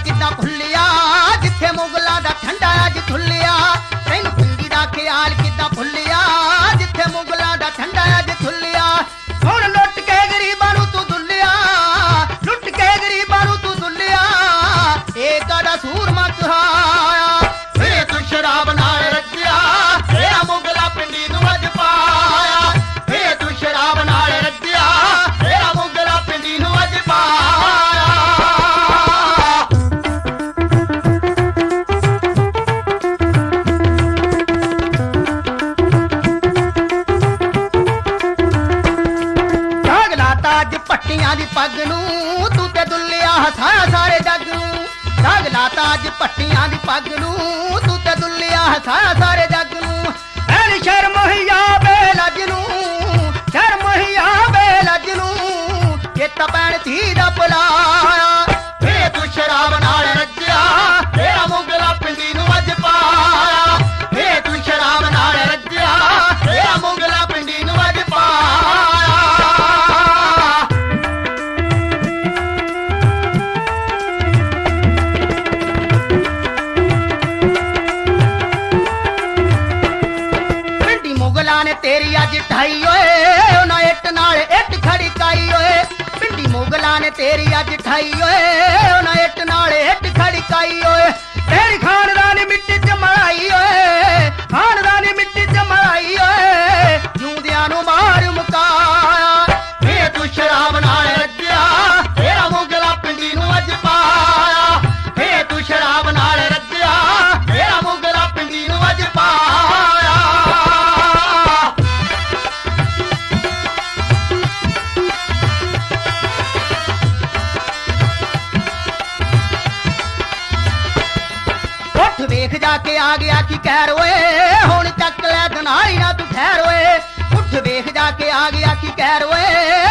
किद्दां भुल्लिया जिथे मुगलां दा ठंडा अज थुल्लिया तैनूं पिंडी दा ख्याल किद्दां भुल्लिया जिथे मुगलां दा ठंडा अज थुल्लिया हुण लुट के गरीबां नूं तूं दुल्लिया लुट के गरीबां नूं तूं दुल्लिया ए काड़ा सूरमा कहाया वे तू शराब नाल रज्जिया तेरा मुगला पिंडी नूं अज पाया वे तू शराब नाल रज्जिया तेरा मुगला पिंडी नूं अज पाया दाग लाता अज पट्टियां दी पग नूं तू ते दुल्लिया हसाया सारे जग नूं दाग लाता अज पट्टियां दी पग नूं तू ते दुल्लिया हसाया सारे जग नूं ऐ शर्म हिया बेलज नूं शर्म हिया बेलज नूं चेता पैण धी दा बुलाया वे तू शराब नाल रज्जिया तेरा मुगला पिंडी नूं अज पाया वे तू शराब नाल रज्जिया तेरा मुगला पिंडी नूं अज पाया पिंडी मुगला ने तेरी अज ढाई ओए उन्हां इट नाल इट खड़ी काई ओए पिंडी मुगला ने तेरी अज ढाई ओए उन्हां इट नाल इट खड़ी काई ओए तेरी खानदानी मिट्टी च मलाई ओए खानदानी मिट्टी च मलाई ओए जूंदियां नूं मार मुकाया वे तू शराब नाल रज्जिया तेरा मुगला पिंडी नूं अज पाया वे तू शराब नाल रज्जिया तेरा मुगला पिंडी नूं अज पाया उठ वेख जाके आ गया की कहर ओए हुण चक लै दनाई ना तू ठहर ओए उठ वेख जाके आ गया की कहर ओए